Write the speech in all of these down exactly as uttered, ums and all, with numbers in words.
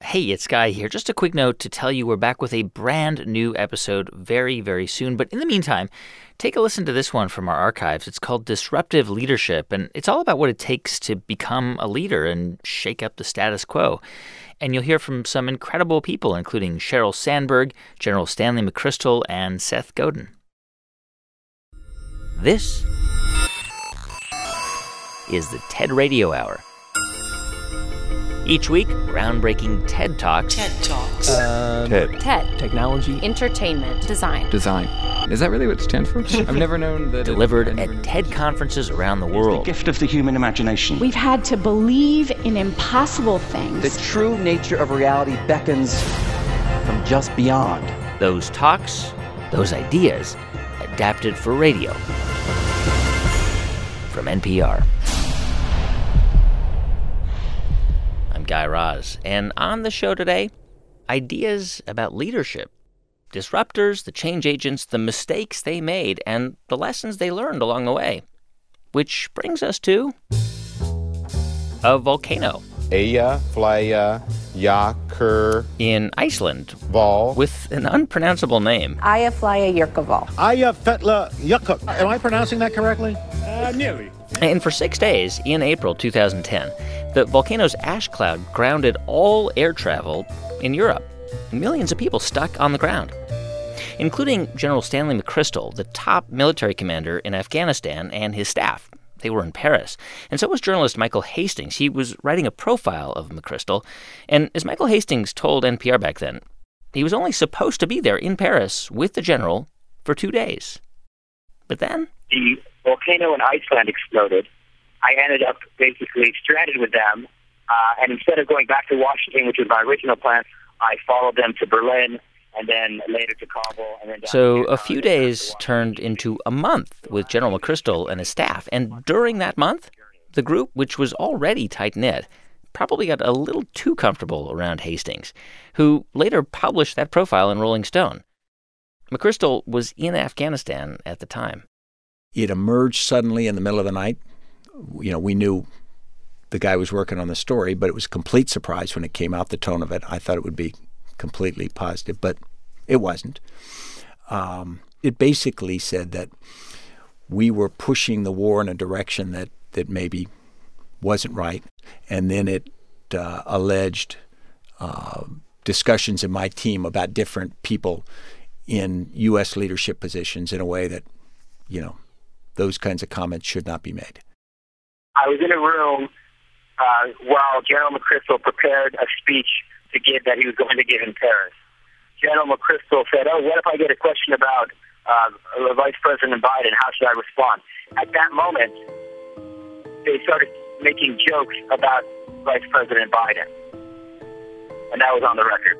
Hey, it's Guy here. Just a quick note to tell you we're back with a brand new episode very, very soon. But in the meantime, take a listen to this one from our archives. It's called Disruptive Leadership, and it's all about what it takes to become a leader and shake up the status quo. And you'll hear from some incredible people, including Sheryl Sandberg, General Stanley McChrystal, and Seth Godin. This is the TED Radio Hour. Each week, groundbreaking TED Talks. TED Talks. Uh, TED. TED. Technology. Entertainment. Design. Design. Is that really what it stands for? I've never known that. Delivered it, at TED conferences around the world. The gift of the human imagination. We've had to believe in impossible things. The true nature of reality beckons from just beyond. Those talks, those ideas, adapted for radio. From N P R. I'm Guy Raz, and on the show today, ideas about leadership, disruptors, the change agents, the mistakes they made, and the lessons they learned along the way. Which brings us to a volcano. Eyjafjallajökull in Iceland, Vol. with an unpronounceable name. Eyjafjallajökull. Eyjafjallajökull. Am I pronouncing that correctly? Uh, nearly. And for six days in April two thousand ten, the volcano's ash cloud grounded all air travel in Europe. Millions of people stuck on the ground, including General Stanley McChrystal, the top military commander in Afghanistan, and his staff. They were in Paris. And so was journalist Michael Hastings. He was writing a profile of McChrystal. And as Michael Hastings told N P R back then, he was only supposed to be there in Paris with the general for two days. But then the volcano in Iceland exploded. I ended up basically stranded with them. Uh, and instead of going back to Washington, which was my original plan, I followed them to Berlin and then later to Kabul. And then so a few days turned into a month with General McChrystal and his staff. And during that month, the group, which was already tight-knit, probably got a little too comfortable around Hastings, who later published that profile in Rolling Stone. McChrystal was in Afghanistan at the time. It emerged suddenly in the middle of the night. You know, we knew the guy was working on the story, but it was a complete surprise when it came out, the tone of it. I thought it would be completely positive, but it wasn't. Um, it basically said that we were pushing the war in a direction that, that maybe wasn't right. And then it uh, alleged uh, discussions in my team about different people in U S leadership positions in a way that, you know, those kinds of comments should not be made. I was in a room uh, while General McChrystal prepared a speech to give that he was going to give in Paris. General McChrystal said, oh, what if I get a question about uh, Vice President Biden? How should I respond? At that moment, they started making jokes about Vice President Biden. And that was on the record.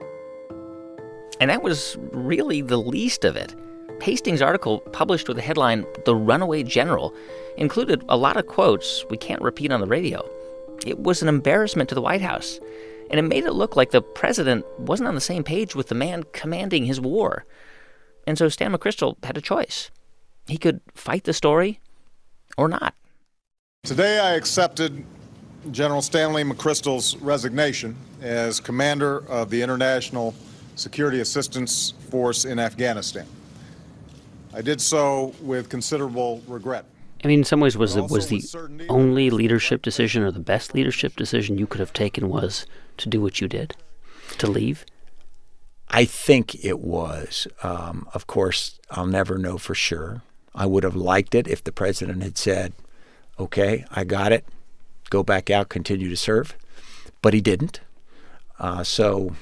And that was really the least of it. Hastings' article, published with the headline, "The Runaway General," included a lot of quotes we can't repeat on the radio. It was an embarrassment to the White House, and it made it look like the president wasn't on the same page with the man commanding his war. And so Stan McChrystal had a choice. He could fight the story or not. Today I accepted General Stanley McChrystal's resignation as commander of the International Security Assistance Force in Afghanistan. I did so with considerable regret. I mean, in some ways, was it was the only leadership decision or the best leadership decision you could have taken was to do what you did, to leave? I think it was. Um, of course, I'll never know for sure. I would have liked it if the president had said, okay, I got it, go back out, continue to serve. But he didn't. Uh, so,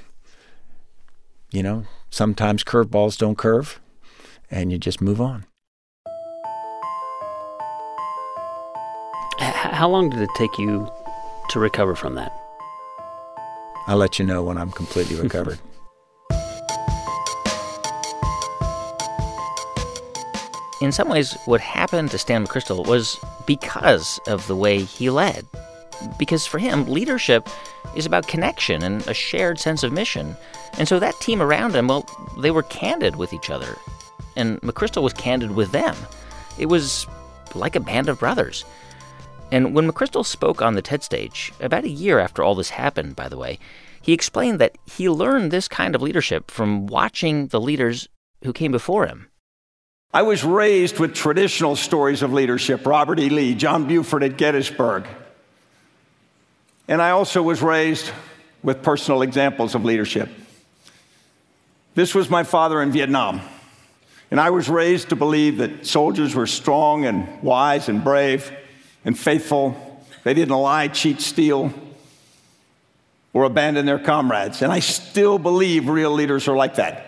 you know, sometimes curveballs don't curve, and you just move on. How long did it take you to recover from that? I'll let you know when I'm completely recovered. In some ways, what happened to Stan McChrystal was because of the way he led. Because for him, leadership is about connection and a shared sense of mission. And so that team around him, well, they were candid with each other. And McChrystal was candid with them. It was like a band of brothers. And when McChrystal spoke on the TED stage, about a year after all this happened, by the way, He explained that he learned this kind of leadership from watching the leaders who came before him. I was raised with traditional stories of leadership, Robert E. Lee, John Buford at Gettysburg. And I also was raised with personal examples of leadership. This was my father in Vietnam. And I was raised to believe that soldiers were strong and wise and brave and faithful. They didn't lie, cheat, steal, or abandon their comrades. And I still believe real leaders are like that.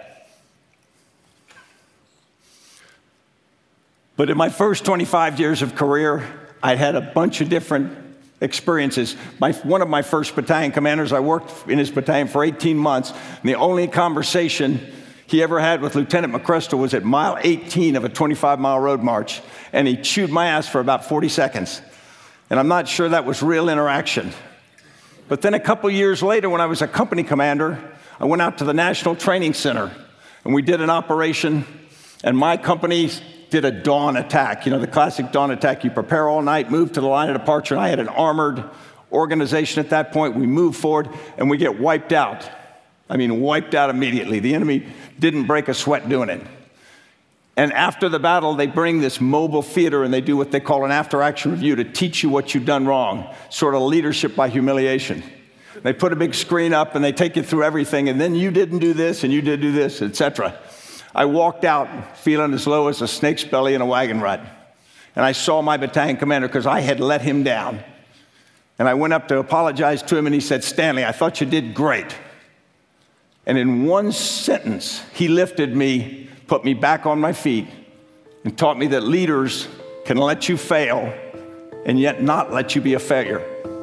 But in my first twenty-five years of career, I'd had a bunch of different experiences. My, one of my first battalion commanders, I worked in his battalion for eighteen months, and the only conversation he ever had with Lieutenant McChrystal was at mile eighteen of a twenty-five mile road march, and he chewed my ass for about forty seconds. And I'm not sure that was real interaction. But then a couple years later, when I was a company commander, I went out to the National Training Center, and we did an operation, and my company did a dawn attack. You know, the classic dawn attack. You prepare all night, move to the line of departure, and I had an armored organization at that point. We move forward, and we get wiped out. I mean, wiped out immediately. The enemy didn't break a sweat doing it. And after the battle, they bring this mobile theater, and they do what they call an after-action review to teach you what you've done wrong, sort of leadership by humiliation. They put a big screen up, and they take you through everything, and then you didn't do this, and you did do this, et cetera. I walked out feeling as low as a snake's belly in a wagon rut. And I saw my battalion commander because I had let him down. And I went up to apologize to him, and he said, "Stanley, I thought you did great." And in one sentence, he lifted me, put me back on my feet, and taught me that leaders can let you fail and yet not let you be a failure.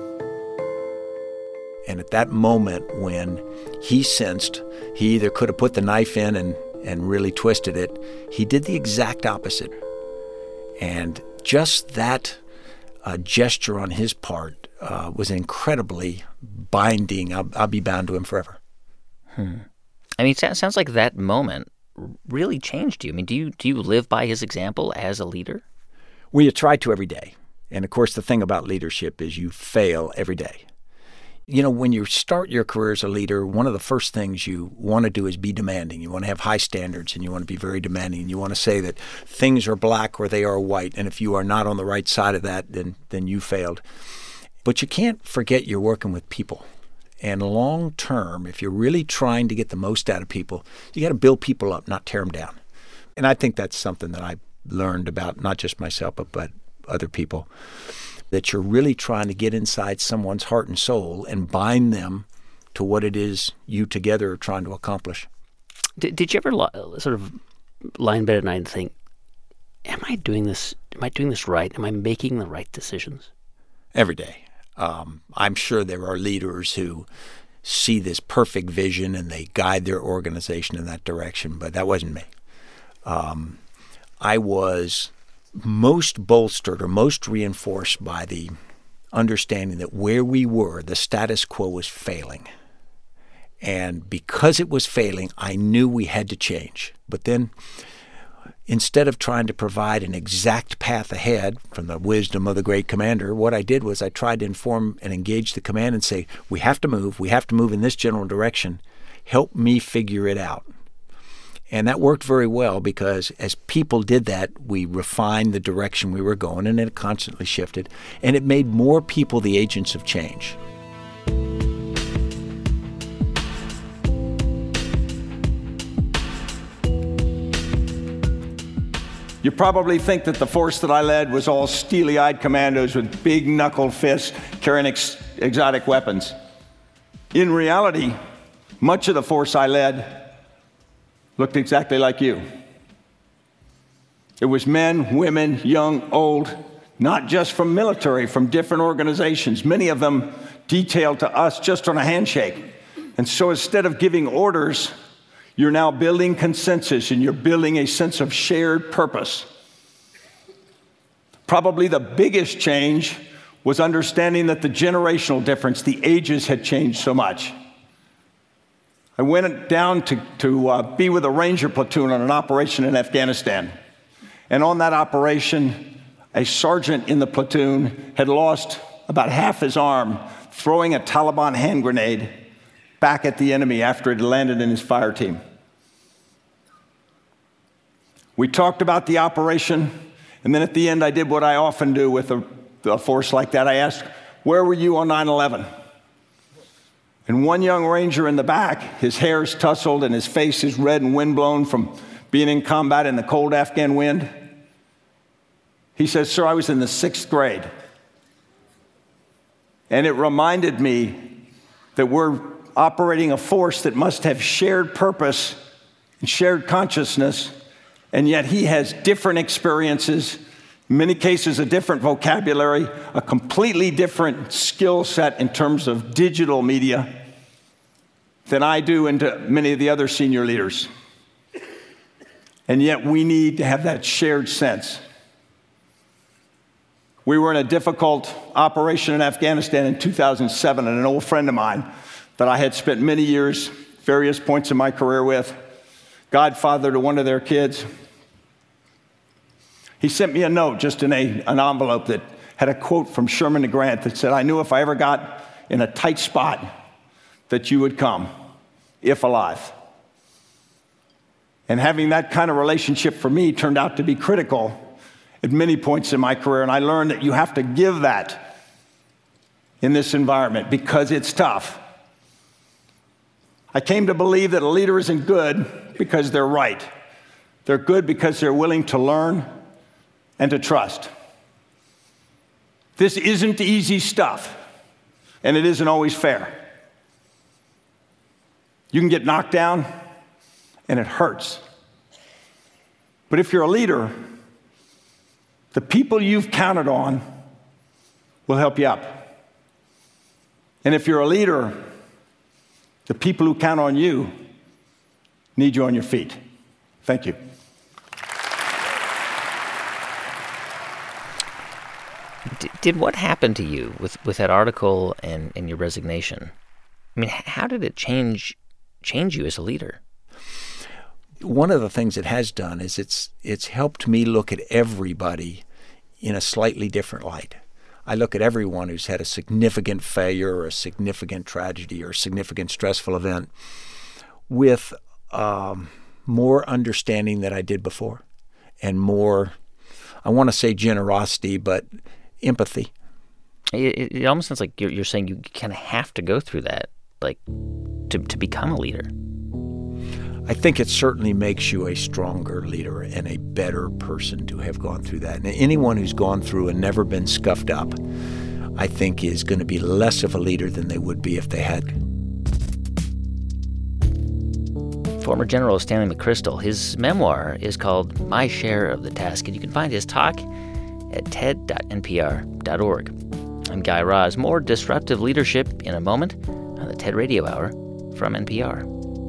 And at that moment when he sensed he either could have put the knife in and and really twisted it, he did the exact opposite. And just that uh, gesture on his part uh, was incredibly binding. I'll, I'll be bound to him forever. Hmm. I mean, it sounds like that moment really changed you. I mean, do you do you live by his example as a leader? We try to every day. And, of course, the thing about leadership is you fail every day. You know, when you start your career as a leader, one of the first things you want to do is be demanding. You want to have high standards, and you want to be very demanding. You want to say that things are black or they are white, and if you are not on the right side of that, then then you failed. But you can't forget you're working with people. And long term, if you're really trying to get the most out of people, you got to build people up, not tear them down. And I think that's something that I learned about not just myself, but, but other people. That you're really trying to get inside someone's heart and soul and bind them to what it is you together are trying to accomplish. Did, did you ever lo- sort of lie in bed at night and think, am I doing this, am I doing this right? Am I making the right decisions? Every day. Um, I'm sure there are leaders who see this perfect vision and they guide their organization in that direction, but that wasn't me. Um, I was most bolstered or most reinforced by the understanding that where we were, the status quo was failing. And because it was failing, I knew we had to change. But then, instead of trying to provide an exact path ahead from the wisdom of the great commander, what I did was I tried to inform and engage the command and say, we have to move, we have to move in this general direction. Help me figure it out. And that worked very well because as people did that, we refined the direction we were going, and it constantly shifted. And it made more people the agents of change. You probably think that the force that I led was all steely-eyed commandos with big knuckle fists carrying ex- exotic weapons. In reality, much of the force I led looked exactly like you. It was men, women, young, old, not just from military, from different organizations, many of them detailed to us just on a handshake. And so instead of giving orders, you're now building consensus and you're building a sense of shared purpose. Probably the biggest change was understanding that the generational difference, the ages had changed so much. I went down to, to uh, be with a Ranger platoon on an operation in Afghanistan. And on that operation, a sergeant in the platoon had lost about half his arm throwing a Taliban hand grenade back at the enemy after it landed in his fire team. We talked about the operation, and then at the end I did what I often do with a, a force like that. I asked, where were you on nine eleven? And one young ranger in the back, his hair's tousled and his face is red and windblown from being in combat in the cold Afghan wind. He says, sir, I was in the sixth grade. And it reminded me that we're operating a force that must have shared purpose and shared consciousness, and yet he has different experiences, in many cases a different vocabulary, a completely different skill set in terms of digital media than I do and to many of the other senior leaders. And yet we need to have that shared sense. We were in a difficult operation in Afghanistan in two thousand seven, and an old friend of mine that I had spent many years, various points in my career with, godfather to one of their kids, he sent me a note just in a, an envelope that had a quote from Sherman to Grant that said, I knew if I ever got in a tight spot that you would come, if alive. And having that kind of relationship for me turned out to be critical at many points in my career, and I learned that you have to give that in this environment because it's tough. I came to believe that a leader isn't good because they're right. They're good because they're willing to learn and to trust. This isn't easy stuff, and it isn't always fair. You can get knocked down, and it hurts. But if you're a leader, the people you've counted on will help you up. And if you're a leader, the people who count on you need you on your feet. Thank you. D- did what happened to you with, with that article and, and your resignation? I mean, how did it change change you as a leader? One of the things it has done is it's it's helped me look at everybody in a slightly different light. I look at everyone who's had a significant failure or a significant tragedy or a significant stressful event with um, more understanding than I did before, and more, I want to say generosity, but empathy. It, it almost sounds like you're, you're saying you kind of have to go through that, like, to, to become a leader. I think it certainly makes you a stronger leader and a better person to have gone through that. And anyone who's gone through and never been scuffed up, I think is going to be less of a leader than they would be if they had. Former General Stanley McChrystal, his memoir is called My Share of the Task, and you can find his talk at ted dot n p r dot org. I'm Guy Raz. More disruptive leadership in a moment on the TED Radio Hour from N P R.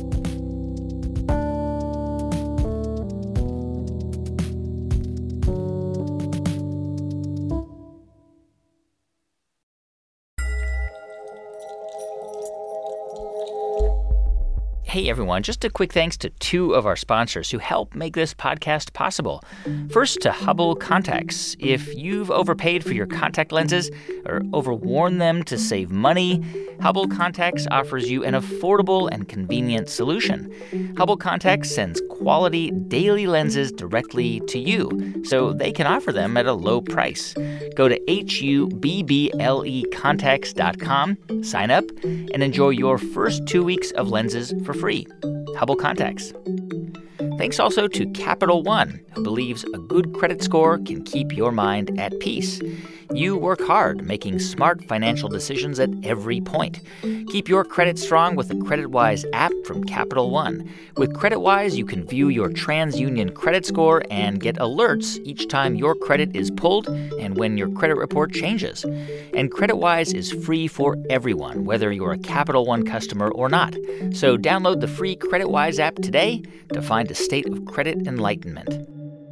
Hey everyone, just a quick thanks to two of our sponsors who help make this podcast possible. First, to Hubble Contacts. If you've overpaid for your contact lenses or overworn them to save money, Hubble Contacts offers you an affordable and convenient solution. Hubble Contacts sends quality daily lenses directly to you, so they can offer them at a low price. Go to H U B B L E contacts dot com, sign up, and enjoy your first two weeks of lenses for free. Hubble Contacts. Thanks also to Capital One, who believes a good credit score can keep your mind at peace. You work hard making smart financial decisions at every point. Keep your credit strong with the CreditWise app from Capital One. With CreditWise, you can view your TransUnion credit score and get alerts each time your credit is pulled and when your credit report changes. And CreditWise is free for everyone, whether you're a Capital One customer or not. So download the free CreditWise app today to find a state of credit enlightenment.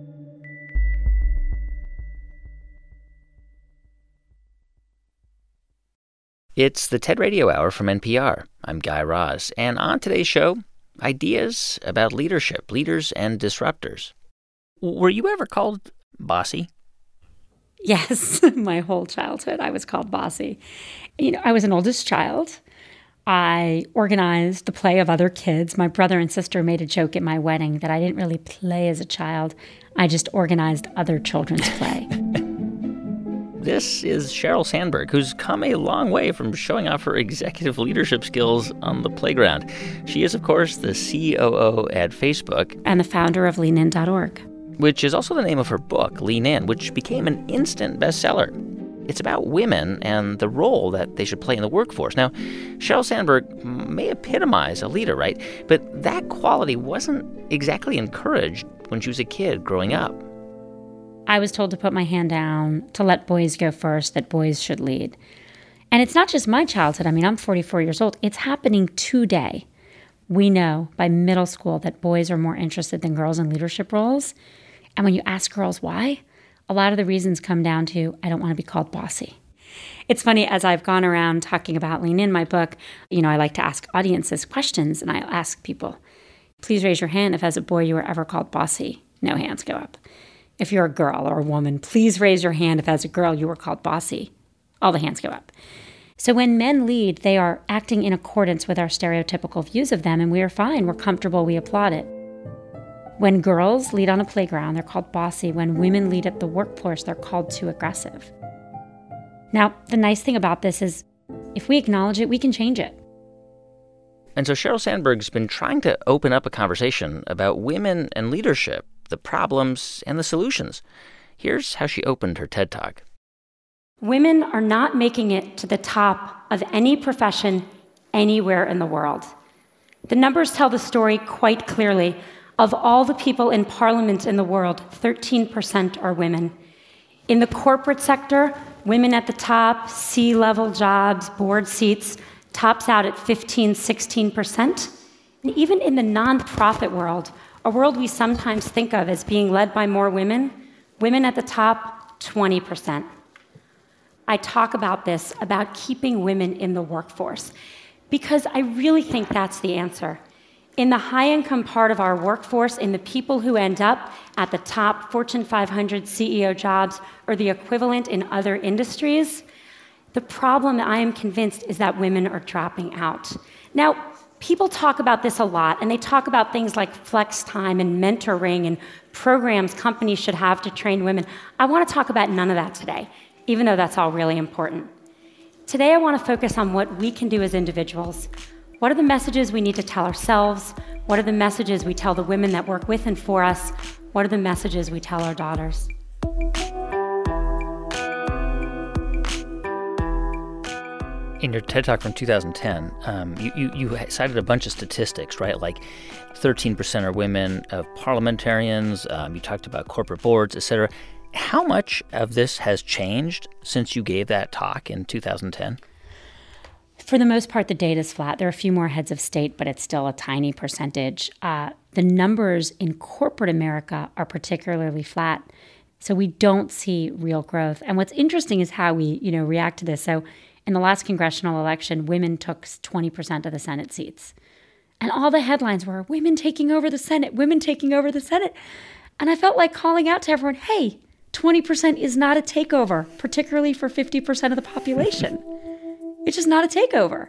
It's the TED Radio Hour from N P R. I'm Guy Raz, and on today's show, ideas about leadership, leaders and disruptors. Were you ever called bossy? Yes, my whole childhood I was called bossy. You know, I was an oldest child. I organized the play of other kids. My brother and sister made a joke at my wedding that I didn't really play as a child. I just organized other children's play. This is Sheryl Sandberg, who's come a long way from showing off her executive leadership skills on the playground. She is, of course, the C O O at Facebook. And the founder of lean in dot org. Which is also the name of her book, Lean In, which became an instant bestseller. It's about women and the role that they should play in the workforce. Now, Sheryl Sandberg may epitomize a leader, right? But that quality wasn't exactly encouraged when she was a kid growing up. I was told to put my hand down, to let boys go first, that boys should lead. And it's not just my childhood. I mean, I'm forty-four years old. It's happening today. We know by middle school that boys are more interested than girls in leadership roles. And when you ask girls why, a lot of the reasons come down to, I don't want to be called bossy. It's funny, as I've gone around talking about Lean In, my book, you know, I like to ask audiences questions, and I ask people, please raise your hand if as a boy you were ever called bossy. No hands go up. If you're a girl or a woman, please raise your hand if as a girl you were called bossy. All the hands go up. So when men lead, they are acting in accordance with our stereotypical views of them, and we are fine. We're comfortable. We applaud it. When girls lead on a playground, they're called bossy. When women lead at the workforce, they're called too aggressive. Now, the nice thing about this is if we acknowledge it, we can change it. And so Sheryl Sandberg's been trying to open up a conversation about women and leadership, the problems and the solutions. Here's how she opened her TED Talk. Women are not making it to the top of any profession anywhere in the world. The numbers tell the story quite clearly. Of all the people in parliament in the world, thirteen percent are women. In the corporate sector, women at the top, C-level jobs, board seats, tops out at fifteen, sixteen percent. And even in the nonprofit world, a world we sometimes think of as being led by more women, women at the top, twenty percent. I talk about this, about keeping women in the workforce, because I really think that's the answer. In the high-income part of our workforce, in the people who end up at the top Fortune five hundred C E O jobs or the equivalent in other industries, the problem, I am convinced, is that women are dropping out. Now, people talk about this a lot, and they talk about things like flex time and mentoring and programs companies should have to train women. I want to talk about none of that today, even though that's all really important. Today, I want to focus on what we can do as individuals. What are the messages we need to tell ourselves? What are the messages we tell the women that work with and for us? What are the messages we tell our daughters? In your TED Talk from two thousand ten, um, you, you, you cited a bunch of statistics, right? Like thirteen percent are women of parliamentarians. Um, you talked about corporate boards, et cetera. How much of this has changed since you gave that talk in two thousand ten? For the most part, the data is flat. There are a few more heads of state, but it's still a tiny percentage. Uh, the numbers in corporate America are particularly flat, so we don't see real growth. And what's interesting is how we, you know, react to this. So in the last congressional election, women took twenty percent of the Senate seats. And all the headlines were, women taking over the Senate, women taking over the Senate. And I felt like calling out to everyone, hey, twenty percent is not a takeover, particularly for fifty percent of the population. It's just not a takeover.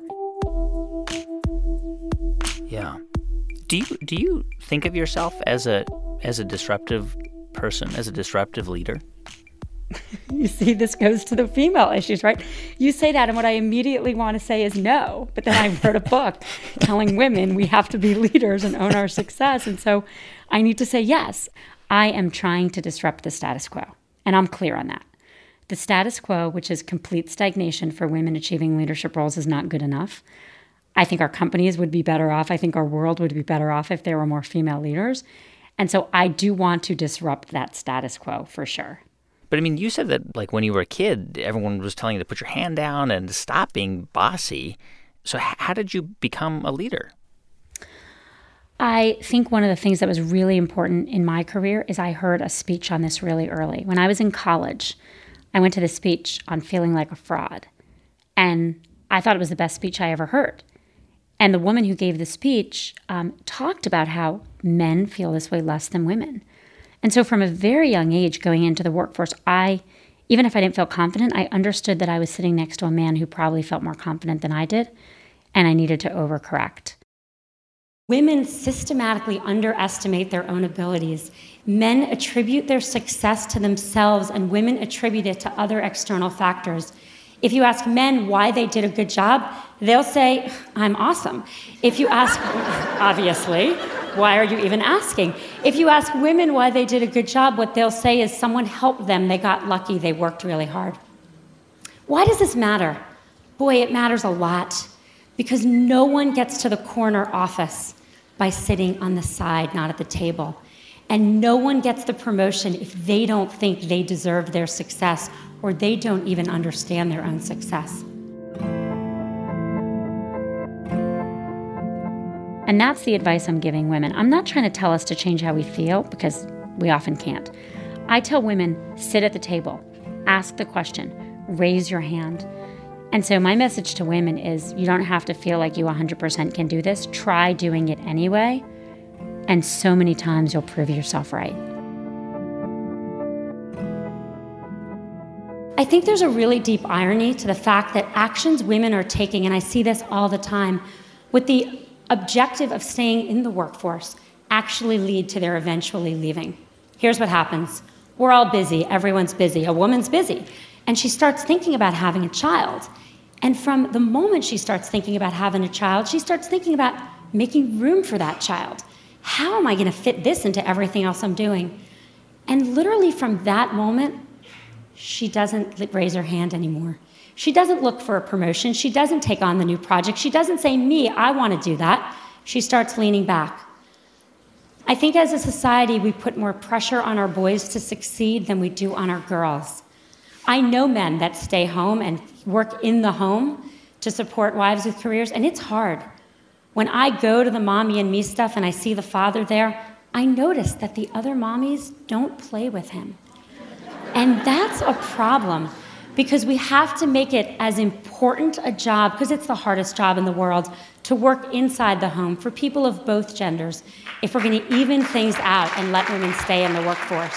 Yeah. Do you do you think of yourself as a as a disruptive person, as a disruptive leader? You see, this goes to the female issues, right? You say that, and what I immediately want to say is no. But then I wrote a book telling women we have to be leaders and own our success. And so I need to say yes. I am trying to disrupt the status quo, and I'm clear on that. The status quo, which is complete stagnation for women achieving leadership roles, is not good enough. I think our companies would be better off. I think our world would be better off if there were more female leaders. And so I do want to disrupt that status quo for sure. But I mean, you said that like when you were a kid, everyone was telling you to put your hand down and stop being bossy. So h- how did you become a leader? I think one of the things that was really important in my career is I heard a speech on this really early. When I was in college, I went to this speech on feeling like a fraud. And I thought it was the best speech I ever heard. And the woman who gave the speech um, talked about how men feel this way less than women. And so from a very young age going into the workforce, I, even if I didn't feel confident, I understood that I was sitting next to a man who probably felt more confident than I did. and I needed to overcorrect. Women systematically underestimate their own abilities. Men attribute their success to themselves, and women attribute it to other external factors. If you ask men why they did a good job, they'll say, I'm awesome. If you ask, obviously, why are you even asking? If you ask women why they did a good job, what they'll say is someone helped them, they got lucky, they worked really hard. Why does this matter? Boy, it matters a lot, because no one gets to the corner office by sitting on the side, not at the table. And no one gets the promotion if they don't think they deserve their success, or they don't even understand their own success. And that's the advice I'm giving women. I'm not trying to tell us to change how we feel, because we often can't. I tell women, sit at the table, ask the question, raise your hand. And so my message to women is, you don't have to feel like you one hundred percent can do this. Try doing it anyway. And so many times you'll prove yourself right. I think there's a really deep irony to the fact that actions women are taking, and I see this all the time, with the objective of staying in the workforce, actually lead to their eventually leaving. Here's what happens. We're all busy. Everyone's busy. A woman's busy. And she starts thinking about having a child. And from the moment she starts thinking about having a child, she starts thinking about making room for that child. How am I going to fit this into everything else I'm doing? And literally from that moment, she doesn't raise her hand anymore. She doesn't look for a promotion. She doesn't take on the new project. She doesn't say, me, I want to do that. She starts leaning back. I think as a society, we put more pressure on our boys to succeed than we do on our girls. I know men that stay home and work in the home to support wives with careers, and it's hard. When I go to the mommy and me stuff and I see the father there, I notice that the other mommies don't play with him. And that's a problem, because we have to make it as important a job, because it's the hardest job in the world, to work inside the home for people of both genders, if we're going to even things out and let women stay in the workforce.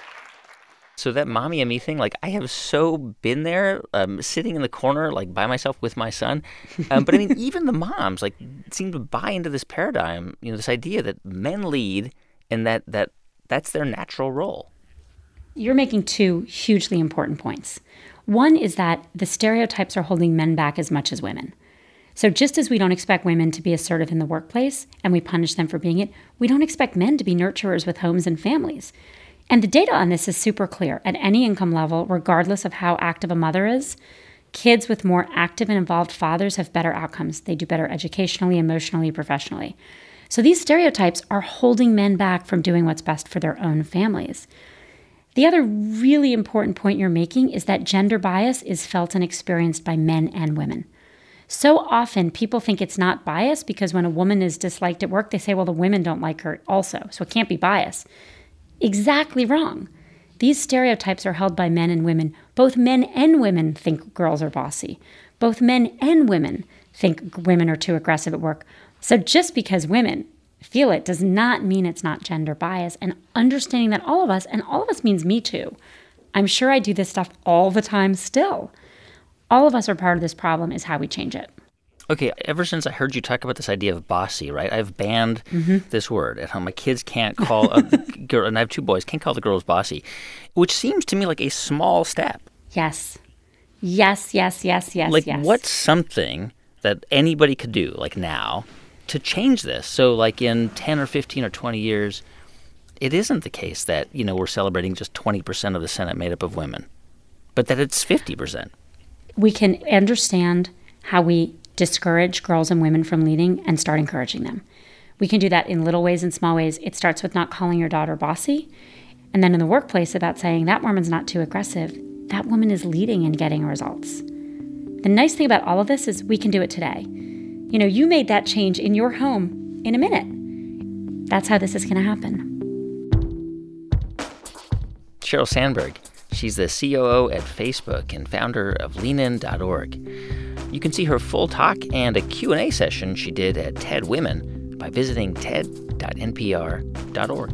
So that mommy and me thing, like, I have so been there, um, sitting in the corner, like, by myself with my son. Um, but, I mean, even the moms, like, seem to buy into this paradigm, you know, this idea that men lead and that, that that's their natural role. You're making two hugely important points. One is that the stereotypes are holding men back as much as women. So just as we don't expect women to be assertive in the workplace and we punish them for being it, we don't expect men to be nurturers with homes and families. And the data on this is super clear. At any income level, regardless of how active a mother is, kids with more active and involved fathers have better outcomes. They do better educationally, emotionally, professionally. So these stereotypes are holding men back from doing what's best for their own families. The other really important point you're making is that gender bias is felt and experienced by men and women. So often people think it's not bias because when a woman is disliked at work, they say, well, the women don't like her also, so it can't be bias. Exactly wrong. These stereotypes are held by men and women. Both men and women think girls are bossy. Both men and women think women are too aggressive at work. So just because women feel it does not mean it's not gender bias. And understanding that all of us, and all of us means me too. I'm sure I do this stuff all the time still. All of us are part of this problem is how we change it. Okay, ever since I heard you talk about this idea of bossy, right, I've banned mm-hmm. this word at home. My kids can't call a girl, and I have two boys, can't call the girls bossy, which seems to me like a small step. Yes. Yes, yes, yes, yes, like, yes. Like, what's something that anybody could do, like now, to change this? So, like, in ten or fifteen or twenty years, it isn't the case that, you know, we're celebrating just twenty percent of the Senate made up of women, but that it's fifty percent. We can understand how we discourage girls and women from leading and start encouraging them. We can do that in little ways and small ways. It starts with not calling your daughter bossy. And then in the workplace about saying that woman's not too aggressive. That woman is leading and getting results. The nice thing about all of this is we can do it today. You know, you made that change in your home in a minute. That's how this is going to happen. Sheryl Sandberg. She's the C O O at Facebook and founder of lean in dot org. You can see her full talk and a Q and A session she did at TED Women by visiting ted dot n p r dot org.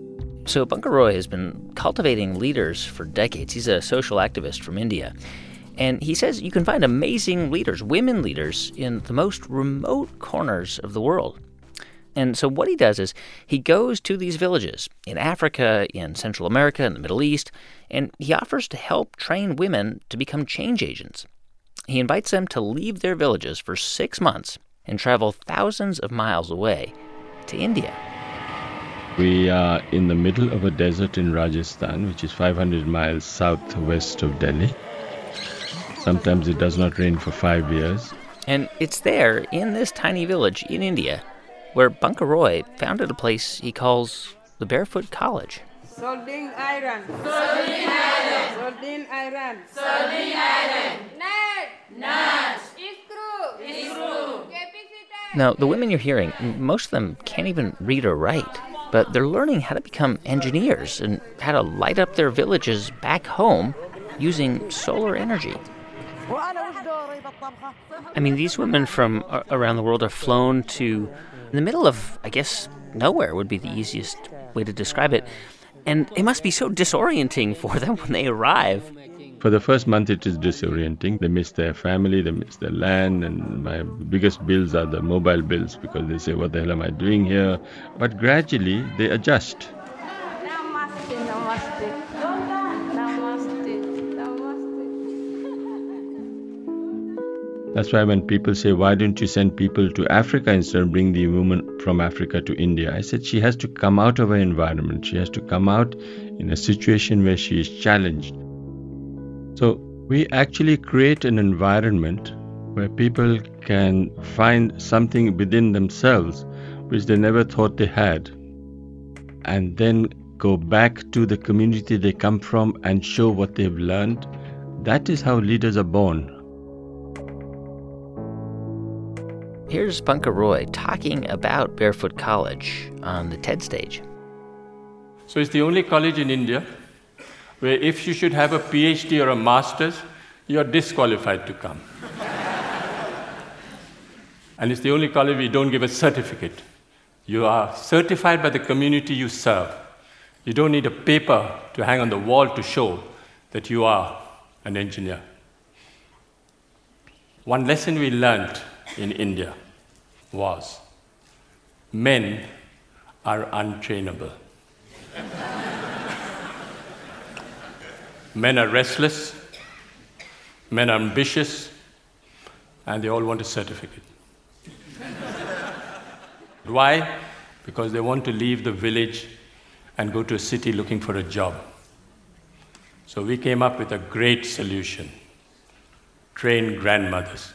So Bunker Roy has been cultivating leaders for decades. He's a social activist from India. And he says you can find amazing leaders, women leaders, in the most remote corners of the world. And so what he does is he goes to these villages in Africa, in Central America, in the Middle East, and he offers to help train women to become change agents. He invites them to leave their villages for six months and travel thousands of miles away to India. We are in the middle of a desert in Rajasthan, which is five hundred miles southwest of Delhi. Sometimes it does not rain for five years. And it's there, in this tiny village in India, where Bunker Roy founded a place he calls the Barefoot College. Solding iron. Solding iron. Solding iron. Solding iron. Nut. Nut. Screw. Screw. Now, the women you're hearing, most of them can't even read or write, but they're learning how to become engineers and how to light up their villages back home using solar energy. I mean, these women from around the world are flown to in the middle of, I guess, nowhere would be the easiest way to describe it. And it must be so disorienting for them when they arrive. For the first month, it is disorienting. They miss their family, they miss their land, and my biggest bills are the mobile bills because they say, what the hell am I doing here? But gradually, they adjust. That's why when people say, why don't you send people to Africa instead of bring the woman from Africa to India? I said she has to come out of her environment. She has to come out in a situation where she is challenged. So we actually create an environment where people can find something within themselves which they never thought they had, and then go back to the community they come from and show what they've learned. That is how leaders are born. Here's Bunker Roy talking about Barefoot College on the TED stage. So it's the only college in India where if you should have a PhD or a master's, you're disqualified to come. And it's the only college where you don't give a certificate. You are certified by the community you serve. You don't need a paper to hang on the wall to show that you are an engineer. One lesson we learned in India was men are untrainable. Men are restless, men are ambitious, and they all want a certificate. Why? Because they want to leave the village and go to a city looking for a job. So we came up with a great solution: train grandmothers.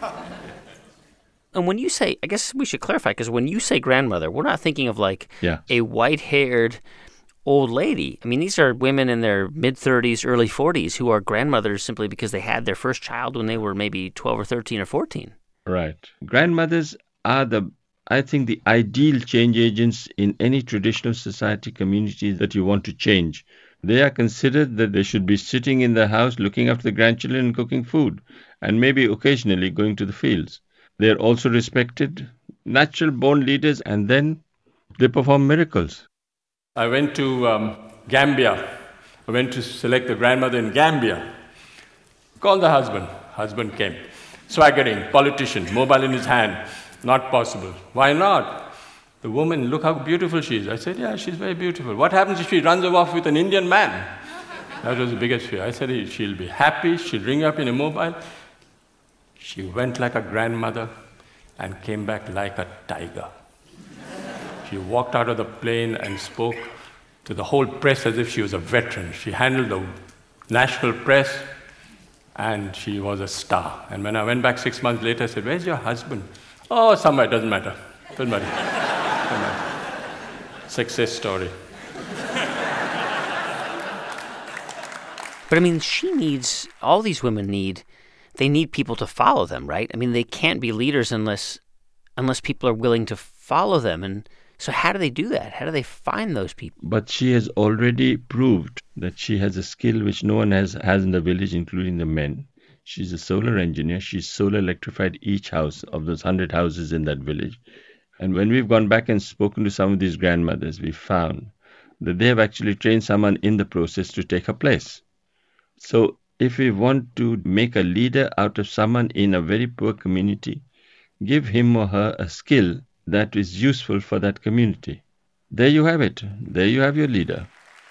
And when you say, I guess we should clarify, because when you say grandmother, we're not thinking of like yeah. a white-haired old lady. I mean, these are women in their mid-thirties, early forties who are grandmothers simply because they had their first child when they were maybe twelve or thirteen or fourteen. Right. Grandmothers are the, I think, the ideal change agents in any traditional society community that you want to change. They are considered that they should be sitting in the house looking after the grandchildren and cooking food, and maybe occasionally going to the fields. They are also respected, natural-born leaders, and then they perform miracles. I went to um, Gambia. I went to select the grandmother in Gambia. Called the husband. Husband came. Swaggering, politician, mobile in his hand. Not possible. Why not? The woman, look how beautiful she is. I said, yeah, she's very beautiful. What happens if she runs off with an Indian man? That was the biggest fear. I said, she'll be happy, she'll ring up in a mobile. She went like a grandmother and came back like a tiger. She walked out of the plane and spoke to the whole press as if she was a veteran. She handled the national press, and she was a star. And when I went back six months later, I said, where's your husband? Oh, somewhere, doesn't matter. Doesn't matter. Doesn't matter. Success story. But I mean, she needs, all these women need, they need people to follow them, right? I mean, they can't be leaders unless unless people are willing to follow them. And so how do they do that? How do they find those people? But she has already proved that she has a skill which no one has, has in the village, including the men. She's a solar engineer. She's solar electrified each house of those hundred houses in that village. And when we've gone back and spoken to some of these grandmothers, we found that they have actually trained someone in the process to take her place. So If we want to make a leader out of someone in a very poor community, give him or her a skill that is useful for that community. There you have it. There you have your leader.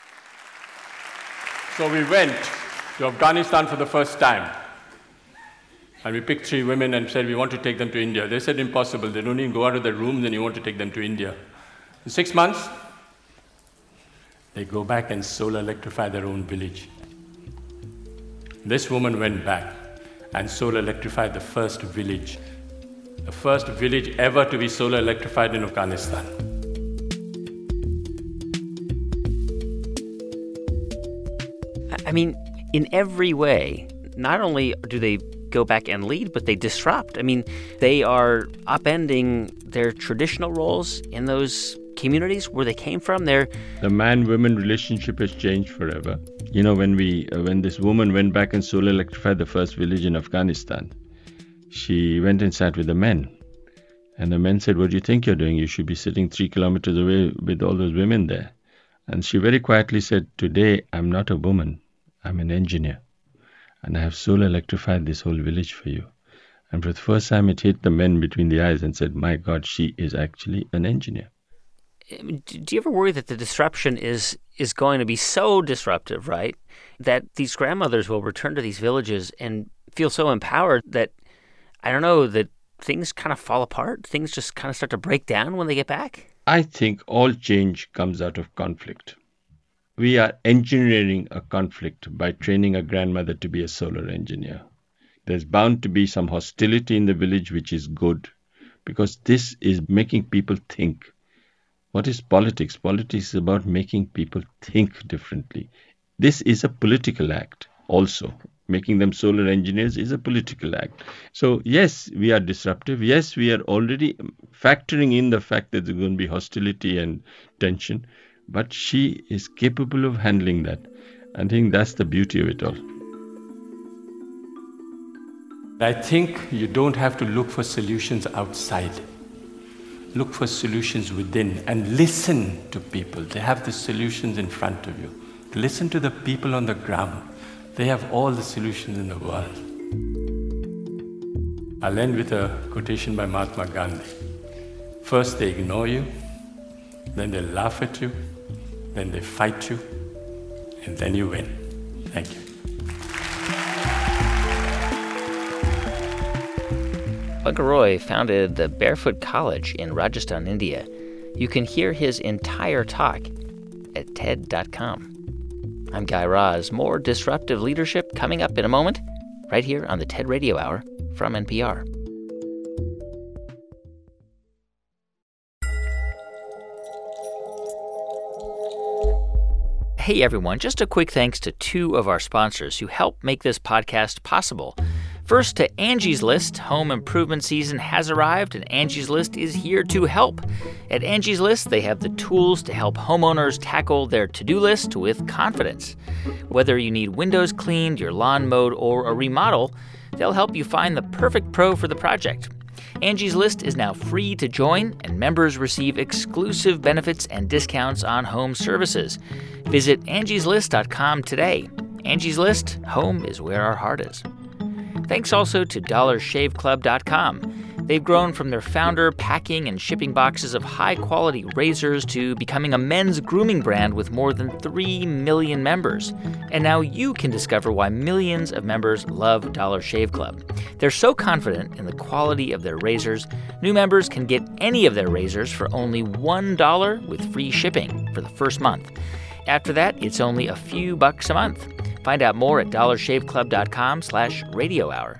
So we went to Afghanistan for the first time. And we picked three women and said, we want to take them to India. They said, impossible. They don't even go out of their rooms and you want to take them to India. In six months, they go back and solar electrify their own village. This woman went back and solar electrified the first village. The first village ever to be solar electrified in Afghanistan. I mean, in every way, not only do they go back and lead, but they disrupt. I mean, they are upending their traditional roles in those communities where they came from. They're the man-woman relationship has changed forever. You know, when we uh, when this woman went back and solar electrified the first village in Afghanistan, she went and sat with the men. And the men said, what do you think you're doing? You should be sitting three kilometers away with all those women there. And she very quietly said, today I'm not a woman, I'm an engineer. And I have solar electrified this whole village for you. And for the first time it hit the men between the eyes and said, my God, she is actually an engineer. Do you ever worry that the disruption is is going to be so disruptive, right, that these grandmothers will return to these villages and feel so empowered that, I don't know, that things kind of fall apart? Things just kind of start to break down when they get back? I think all change comes out of conflict. We are engineering a conflict by training a grandmother to be a solar engineer. There's bound to be some hostility in the village, which is good, because this is making people think. What is politics? Politics is about making people think differently. This is a political act also. Making them solar engineers is a political act. So yes, we are disruptive. Yes, we are already factoring in the fact that there's going to be hostility and tension. But she is capable of handling that. I think that's the beauty of it all. I think you don't have to look for solutions outside. Look for solutions within and listen to people. They have the solutions in front of you. Listen to the people on the ground. They have all the solutions in the world. I'll end with a quotation by Mahatma Gandhi. First they ignore you, then they laugh at you, then they fight you, and then you win. Thank you. Pankaj Roy founded the Barefoot College in Rajasthan, India. You can hear his entire talk at T E D dot com. I'm Guy Raz. More disruptive leadership coming up in a moment, right here on the TED Radio Hour from N P R. Hey everyone, just a quick thanks to two of our sponsors who help make this podcast possible. First, to Angie's List. Home improvement season has arrived, and Angie's List is here to help. At Angie's List, they have the tools to help homeowners tackle their to-do list with confidence. Whether you need windows cleaned, your lawn mowed, or a remodel, they'll help you find the perfect pro for the project. Angie's List is now free to join, and members receive exclusive benefits and discounts on home services. Visit Angies List dot com today. Angie's List, home is where our heart is. Thanks also to Dollar Shave Club dot com. They've grown from their founder packing and shipping boxes of high-quality razors to becoming a men's grooming brand with more than three million members. And now you can discover why millions of members love Dollar Shave Club. They're so confident in the quality of their razors, new members can get any of their razors for only one dollar with free shipping for the first month. After that, it's only a few bucks a month. Find out more at Dollar Shave Club dot com slash radio hour.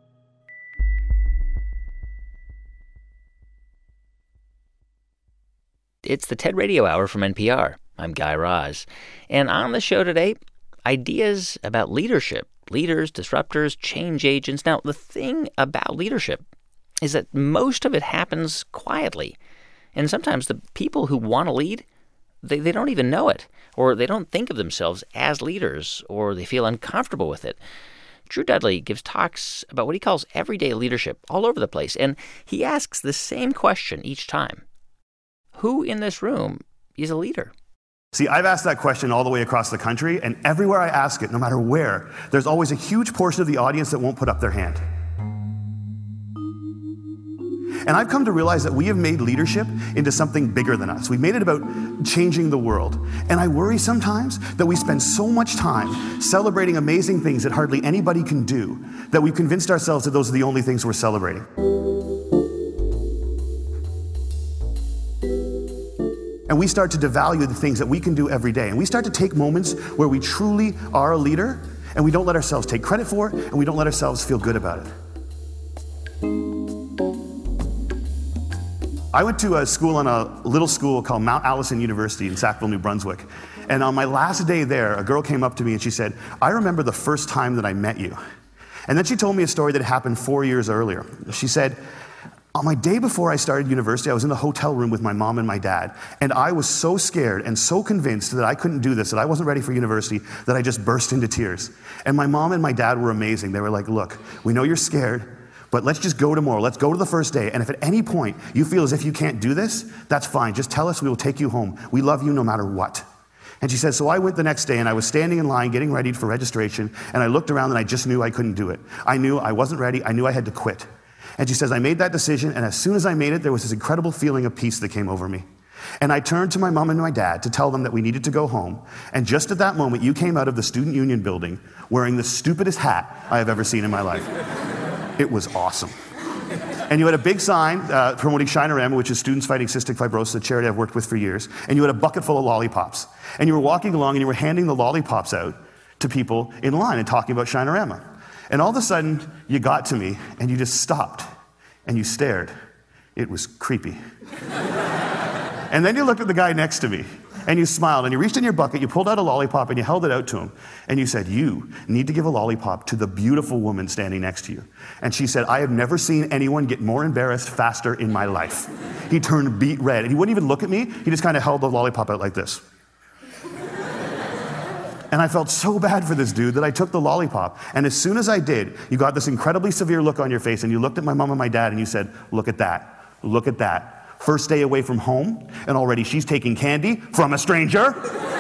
It's the TED Radio Hour from N P R. I'm Guy Raz. And on the show today, ideas about leadership. Leaders, disruptors, change agents. Now, the thing about leadership is that most of it happens quietly. And sometimes the people who want to lead, they, they don't even know it. Or they don't think of themselves as leaders, or they feel uncomfortable with it. Drew Dudley gives talks about what he calls everyday leadership all over the place. And he asks the same question each time. Who in this room is a leader? See, I've asked that question all the way across the country, and everywhere I ask it, no matter where, there's always a huge portion of the audience that won't put up their hand. And I've come to realize that we have made leadership into something bigger than us. We've made it about changing the world. And I worry sometimes that we spend so much time celebrating amazing things that hardly anybody can do, that we've convinced ourselves that those are the only things we're celebrating. And we start to devalue the things that we can do every day. And we start to take moments where we truly are a leader, and we don't let ourselves take credit for it, and we don't let ourselves feel good about it. I went to a school on a little school called Mount Allison University in Sackville, New Brunswick. And on my last day there, a girl came up to me and she said, "I remember the first time that I met you." And then she told me a story that happened four years earlier. She said, "On my day before I started university, I was in the hotel room with my mom and my dad, and I was so scared and so convinced that I couldn't do this, that I wasn't ready for university, that I just burst into tears. And my mom and my dad were amazing. They were like, 'Look, we know you're scared, but let's just go tomorrow. Let's go to the first day. And if at any point you feel as if you can't do this, that's fine. Just tell us, we will take you home. We love you no matter what.'" And she said, so I went the next day and I was standing in line getting ready for registration, and I looked around and I just knew I couldn't do it. I knew I wasn't ready. I knew I had to quit. And she says, I made that decision, and as soon as I made it, there was this incredible feeling of peace that came over me. And I turned to my mom and my dad to tell them that we needed to go home. And just at that moment, you came out of the Student Union building wearing the stupidest hat I have ever seen in my life. It was awesome. And you had a big sign uh, promoting Shinorama, which is Students Fighting Cystic Fibrosis, a charity I've worked with for years. And you had a bucket full of lollipops. And you were walking along and you were handing the lollipops out to people in line and talking about Shinorama. And all of a sudden, you got to me and you just stopped and you stared. It was creepy. And then you looked at the guy next to me and you smiled and you reached in your bucket, you pulled out a lollipop and you held it out to him. And you said, you need to give a lollipop to the beautiful woman standing next to you. And she said, I have never seen anyone get more embarrassed faster in my life. He turned beet red and he wouldn't even look at me. He just kind of held the lollipop out like this. And I felt so bad for this dude that I took the lollipop. And as soon as I did, you got this incredibly severe look on your face and you looked at my mom and my dad and you said, look at that, look at that. First day away from home, and already she's taking candy from a stranger.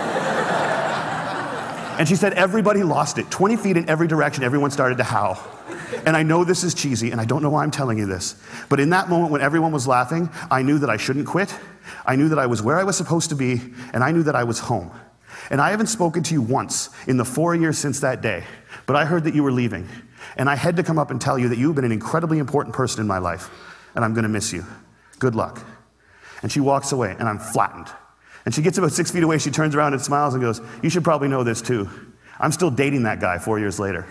And she said everybody lost it. twenty feet in every direction, everyone started to howl. And I know this is cheesy, and I don't know why I'm telling you this, but in that moment when everyone was laughing, I knew that I shouldn't quit. I knew that I was where I was supposed to be, and I knew that I was home. And I haven't spoken to you once in the four years since that day, but I heard that you were leaving. And I had to come up and tell you that you've been an incredibly important person in my life, and I'm gonna miss you. Good luck. And she walks away, and I'm flattened. And she gets about six feet away, she turns around and smiles and goes, you should probably know this too. I'm still dating that guy four years later.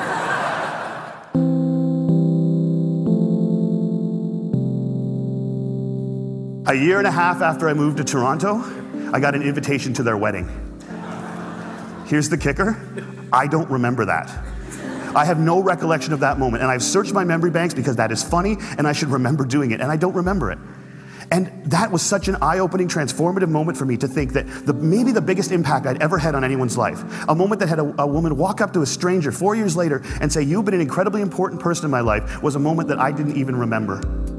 A year and a half after I moved to Toronto, I got an invitation to their wedding. Here's the kicker, I don't remember that. I have no recollection of that moment, and I've searched my memory banks because that is funny, and I should remember doing it, and I don't remember it. And that was such an eye-opening, transformative moment for me to think that the, maybe the biggest impact I'd ever had on anyone's life, a moment that had a, a woman walk up to a stranger four years later and say, you've been an incredibly important person in my life, was a moment that I didn't even remember.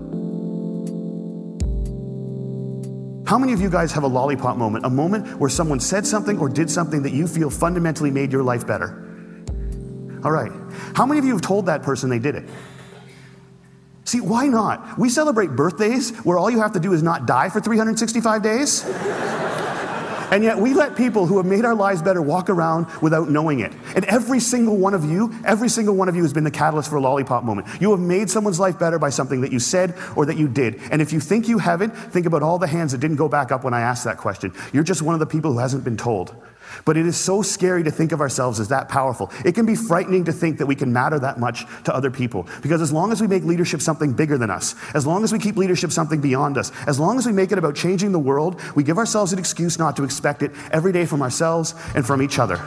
How many of you guys have a lollipop moment, a moment where someone said something or did something that you feel fundamentally made your life better? All right. How many of you have told that person they did it? See, why not? We celebrate birthdays where all you have to do is not die for three hundred sixty-five days. And yet we let people who have made our lives better walk around without knowing it. And every single one of you, every single one of you has been the catalyst for a lollipop moment. You have made someone's life better by something that you said or that you did. And if you think you haven't, think about all the hands that didn't go back up when I asked that question. You're just one of the people who hasn't been told. But it is so scary to think of ourselves as that powerful. It can be frightening to think that we can matter that much to other people. Because as long as we make leadership something bigger than us, as long as we keep leadership something beyond us, as long as we make it about changing the world, we give ourselves an excuse not to expect it every day from ourselves and from each other.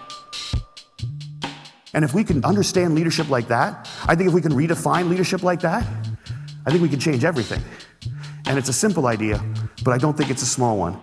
And if we can understand leadership like that, I think if we can redefine leadership like that, I think we can change everything. And it's a simple idea, but I don't think it's a small one.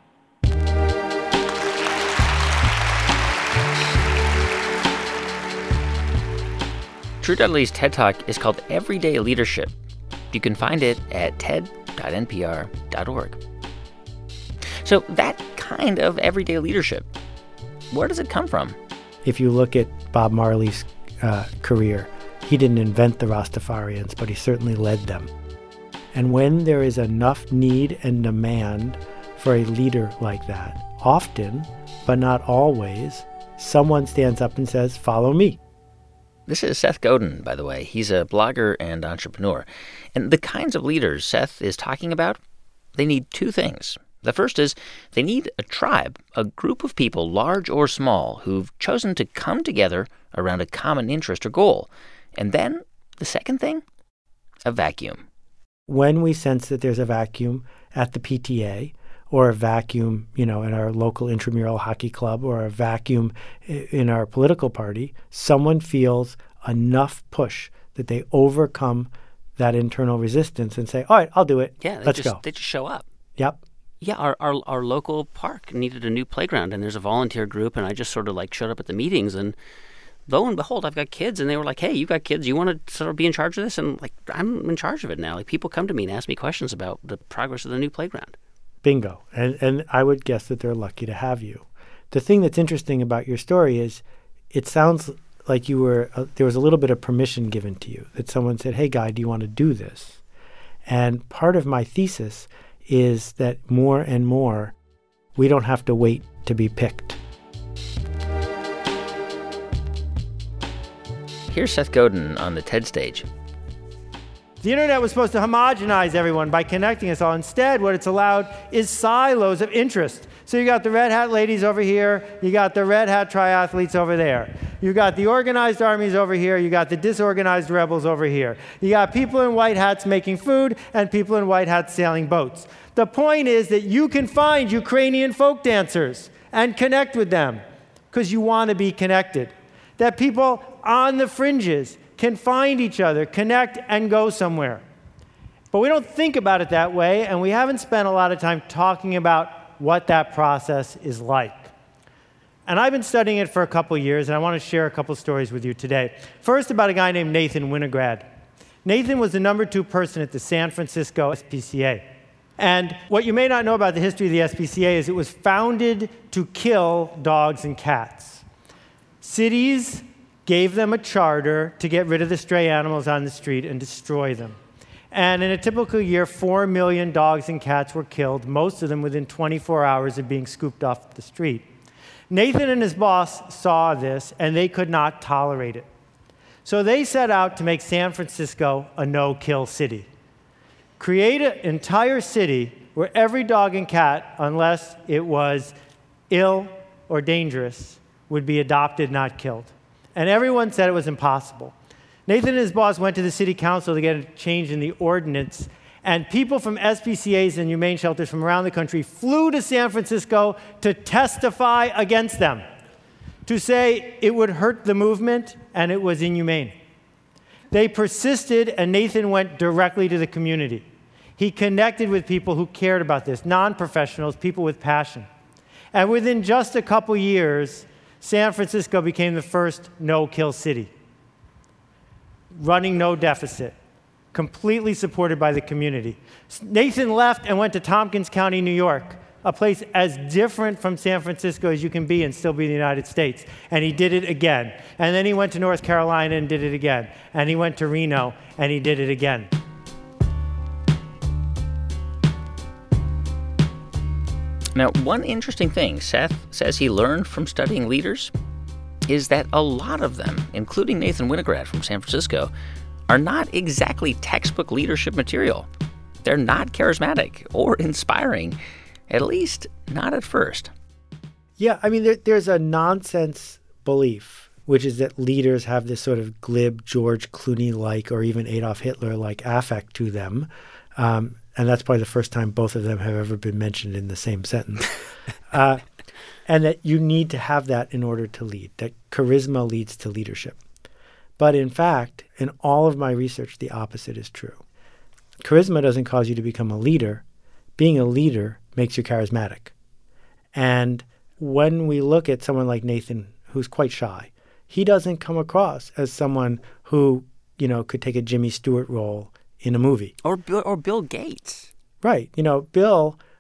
Drew Dudley's TED Talk is called Everyday Leadership. You can find it at ted dot n p r dot org. So that kind of everyday leadership. Where does it come from? If you look at Bob Marley's uh, career, he didn't invent the Rastafarians, but he certainly led them. And when there is enough need and demand for a leader like that, often, but not always, someone stands up and says, follow me. This is Seth Godin, by the way. He's a blogger and entrepreneur. And the kinds of leaders Seth is talking about, they need two things. The first is they need a tribe, a group of people, large or small, who've chosen to come together around a common interest or goal. And then, the second thing, a vacuum. When we sense that there's a vacuum at the P T A, or a vacuum, you know, in our local intramural hockey club, or a vacuum in our political party, someone feels enough push that they overcome that internal resistance and say, all right, I'll do it. Yeah, they Let's just, go. They just show up. Yep. Yeah, our, our our local park needed a new playground, and there's a volunteer group, and I just sort of like showed up at the meetings, and lo and behold, I've got kids, and they were like, hey, you got kids, you want to sort of be in charge of this? And like, I'm in charge of it now. Like, people come to me and ask me questions about the progress of the new playground. Bingo. And and I would guess that they're lucky to have you. The thing that's interesting about your story is it sounds like you were, uh, there was a little bit of permission given to you, that someone said, hey, Guy, do you want to do this? And part of my thesis is that more and more, we don't have to wait to be picked. Here's Seth Godin on the TED stage. The internet was supposed to homogenize everyone by connecting us all. Instead, what it's allowed is silos of interest. So you got the red hat ladies over here, you got the red hat triathletes over there. You got the organized armies over here, you got the disorganized rebels over here. You got people in white hats making food and people in white hats sailing boats. The point is that you can find Ukrainian folk dancers and connect with them because you want to be connected. That people on the fringes can find each other, connect, and go somewhere. But we don't think about it that way, and we haven't spent a lot of time talking about what that process is like. And I've been studying it for a couple years, and I want to share a couple stories with you today. First, about a guy named Nathan Winograd. Nathan was the number two person at the San Francisco S P C A. And what you may not know about the history of the S P C A is it was founded to kill dogs and cats. Cities gave them a charter to get rid of the stray animals on the street and destroy them. And in a typical year, four million dogs and cats were killed, most of them within twenty-four hours of being scooped off the street. Nathan and his boss saw this, and they could not tolerate it. So they set out to make San Francisco a no-kill city. Create an entire city where every dog and cat, unless it was ill or dangerous, would be adopted, not killed. And everyone said it was impossible. Nathan and his boss went to the city council to get a change in the ordinance, and people from S P C As and humane shelters from around the country flew to San Francisco to testify against them, to say it would hurt the movement and it was inhumane. They persisted, and Nathan went directly to the community. He connected with people who cared about this, non-professionals, people with passion. And within just a couple years, San Francisco became the first no-kill city, running no deficit, completely supported by the community. Nathan left and went to Tompkins County, New York, a place as different from San Francisco as you can be and still be in the United States. And he did it again. And then he went to North Carolina and did it again. And he went to Reno and he did it again. Now, one interesting thing Seth says he learned from studying leaders is that a lot of them, including Nathan Winograd from San Francisco, are not exactly textbook leadership material. They're not charismatic or inspiring, at least not at first. Yeah, I mean, there, there's a nonsense belief, which is that leaders have this sort of glib George Clooney-like or even Adolf Hitler-like affect to them. Um, and that's probably the first time both of them have ever been mentioned in the same sentence. uh, and that you need to have that in order to lead, that charisma leads to leadership. But in fact, in all of my research, the opposite is true. Charisma doesn't cause you to become a leader. Being a leader makes you charismatic. And when we look at someone like Nathan, who's quite shy, he doesn't come across as someone who, you know, could take a Jimmy Stewart role in a movie. Or, or Bill Gates. Right. You know, Bill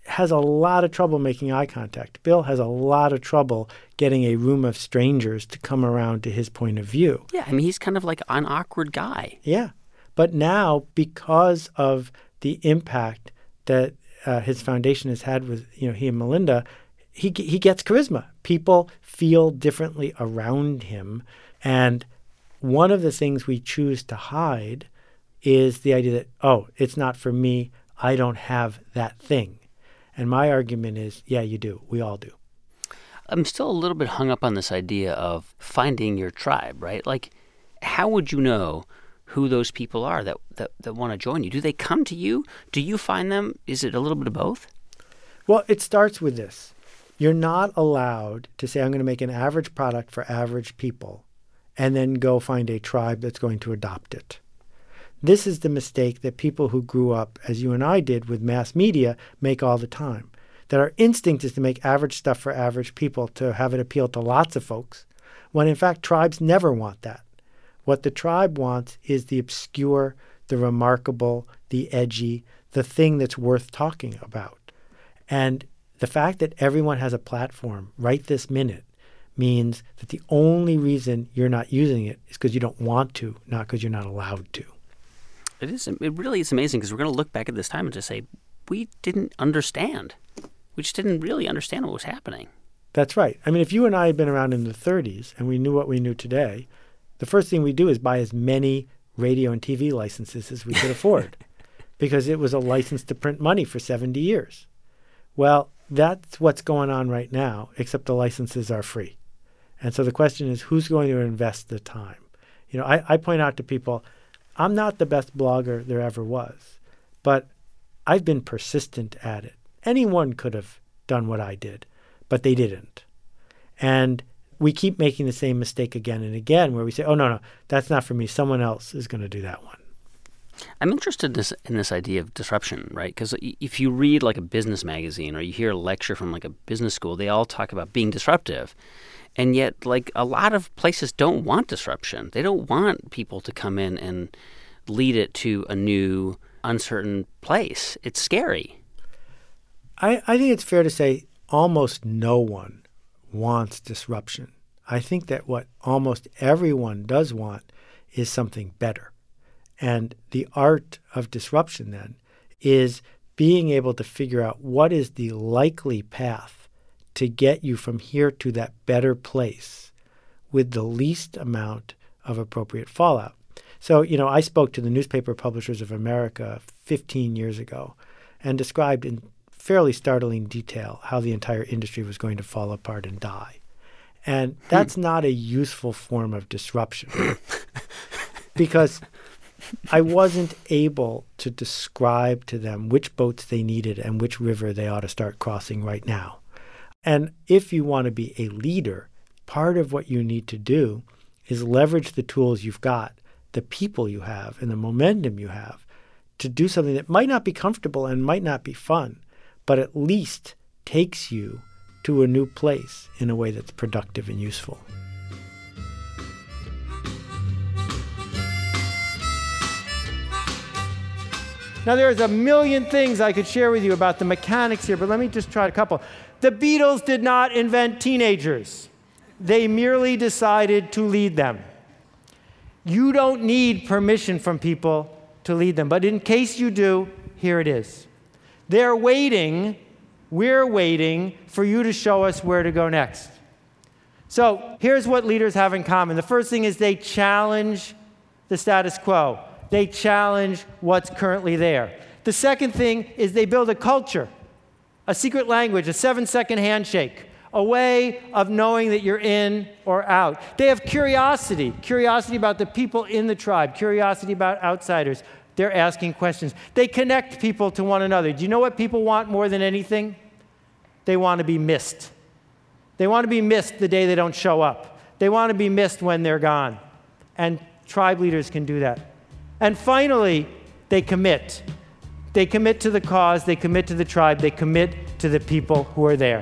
has a lot of trouble making eye contact. Bill has a lot of trouble getting a room of strangers to come around to his point of view. Yeah, I mean, he's kind of like an awkward guy. Yeah. But now, because of the impact that uh, his foundation has had with, you know, he and Melinda, he he gets charisma. People feel differently around him. And one of the things we choose to hide is the idea that, oh, it's not for me. I don't have that thing. And my argument is, yeah, you do. We all do. I'm still a little bit hung up on this idea of finding your tribe, right? Like, how would you know who those people are that, that, that want to join you? Do they come to you? Do you find them? Is it a little bit of both? Well, it starts with this. You're not allowed to say, I'm going to make an average product for average people and then go find a tribe that's going to adopt it. This is the mistake that people who grew up, as you and I did, with mass media make all the time. That our instinct is to make average stuff for average people, to have it appeal to lots of folks, when in fact tribes never want that. What the tribe wants is the obscure, the remarkable, the edgy, the thing that's worth talking about. And the fact that everyone has a platform right this minute means that the only reason you're not using it is because you don't want to, not because you're not allowed to. It is. It really is amazing because we're going to look back at this time and just say, we didn't understand. We just didn't really understand what was happening. That's right. I mean, if you and I had been around in the thirties and we knew what we knew today, the first thing we do is buy as many radio and T V licenses as we could afford because it was a license to print money for seventy years. Well, that's what's going on right now, except the licenses are free. And so the question is, who's going to invest the time? You know, I, I point out to people, I'm not the best blogger there ever was, but I've been persistent at it. Anyone could have done what I did, but they didn't. And we keep making the same mistake again and again where we say, oh, no, no, that's not for me. Someone else is going to do that one. I'm interested in this, in this idea of disruption, right? Because if you read like a business magazine or you hear a lecture from like a business school, they all talk about being disruptive. And yet, like, a lot of places don't want disruption. They don't want people to come in and lead it to a new, uncertain place. It's scary. I, I think it's fair to say almost no one wants disruption. I think that what almost everyone does want is something better. And the art of disruption, then, is being able to figure out what is the likely path to get you from here to that better place with the least amount of appropriate fallout. So, you know, I spoke to the Newspaper Publishers of America fifteen years ago and described in fairly startling detail how the entire industry was going to fall apart and die. And that's not a useful form of disruption because I wasn't able to describe to them which boats they needed and which river they ought to start crossing right now. And if you want to be a leader, part of what you need to do is leverage the tools you've got, the people you have, and the momentum you have to do something that might not be comfortable and might not be fun, but at least takes you to a new place in a way that's productive and useful. Now, there's a million things I could share with you about the mechanics here, but let me just try a couple. The Beatles did not invent teenagers. They merely decided to lead them. You don't need permission from people to lead them, but in case you do, here it is. They're waiting, we're waiting for you to show us where to go next. So here's what leaders have in common. The first thing is they challenge the status quo. They challenge what's currently there. The second thing is they build a culture, a secret language, a seven-second handshake, a way of knowing that you're in or out. They have curiosity, curiosity about the people in the tribe, curiosity about outsiders. They're asking questions. They connect people to one another. Do you know what people want more than anything? They want to be missed. They want to be missed the day they don't show up. They want to be missed when they're gone. And tribe leaders can do that. And finally, they commit. They commit to the cause, they commit to the tribe, they commit to the people who are there.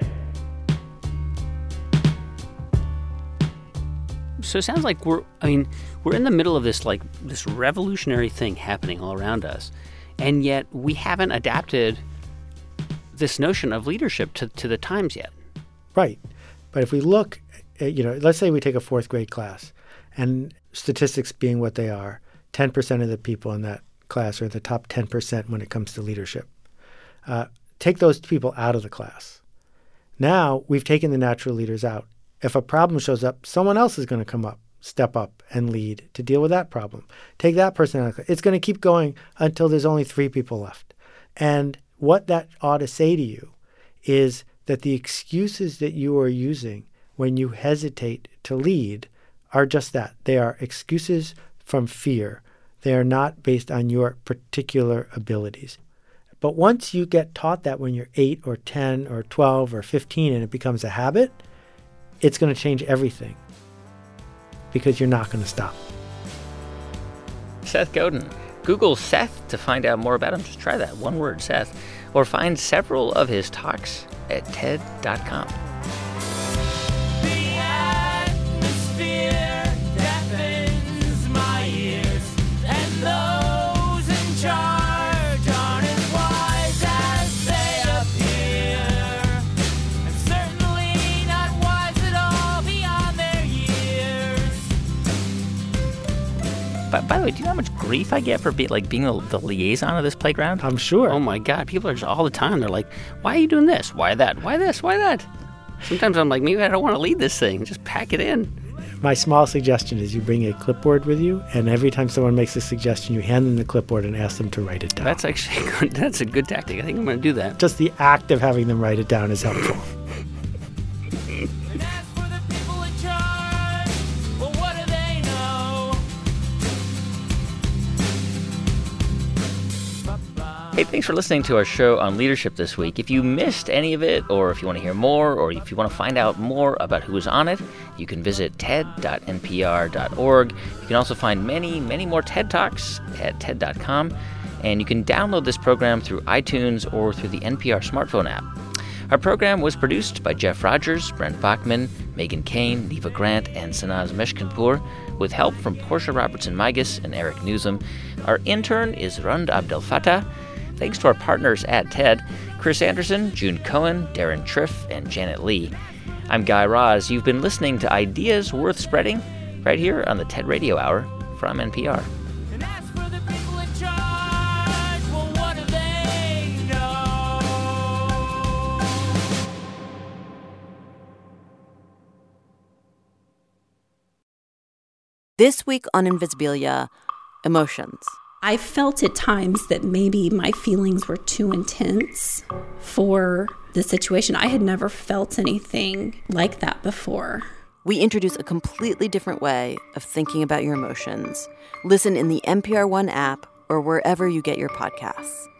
So it sounds like we're, I mean, we're in the middle of this, like, this revolutionary thing happening all around us, and yet we haven't adapted this notion of leadership to, to the times yet. Right. But if we look, at, you know, let's say we take a fourth grade class, and statistics being what they are, ten percent of the people in that class are the top ten percent when it comes to leadership. Uh, take those people out of the class. Now we've taken the natural leaders out. If a problem shows up, someone else is going to come up, step up, and lead to deal with that problem. Take that person out of the class. It's going to keep going until there's only three people left. And what that ought to say to you is that the excuses that you are using when you hesitate to lead are just that. They are excuses from fear. They are not based on your particular abilities. But once you get taught that when you're eight or ten or twelve or fifteen and it becomes a habit, it's going to change everything because you're not going to stop. Seth Godin. Google Seth to find out more about him. Just try that, one word, Seth. Or find several of his talks at T E D dot com. By, by the way, do you know how much grief I get for be, like being the, the liaison of this playground? I'm sure. Oh, my God. People are just all the time. They're like, why are you doing this? Why that? Why this? Why that? Sometimes I'm like, maybe I don't want to lead this thing. Just pack it in. My small suggestion is you bring a clipboard with you, and every time someone makes a suggestion, you hand them the clipboard and ask them to write it down. That's actually good. That's a good tactic. I think I'm going to do that. Just the act of having them write it down is helpful. Hey, thanks for listening to our show on leadership this week. If you missed any of it, or if you want to hear more, or if you want to find out more about who was on it, you can visit T E D dot N P R dot org. You can also find many, many more TED Talks at T E D dot com. And you can download this program through iTunes or through the N P R smartphone app. Our program was produced by Jeff Rogers, Brent Bachman, Megan Kane, Neva Grant, and Sanaz Meshkinpour, with help from Portia Robertson-Migas and Eric Newsom. Our intern is Rund Abdel Fattah. Thanks to our partners at TED, Chris Anderson, June Cohen, Darren Triff, and Janet Lee. I'm Guy Raz. You've been listening to Ideas Worth Spreading right here on the TED Radio Hour from N P R. This week on Invisibilia, emotions. I felt at times that maybe my feelings were too intense for the situation. I had never felt anything like that before. We introduce a completely different way of thinking about your emotions. Listen in the N P R One app or wherever you get your podcasts.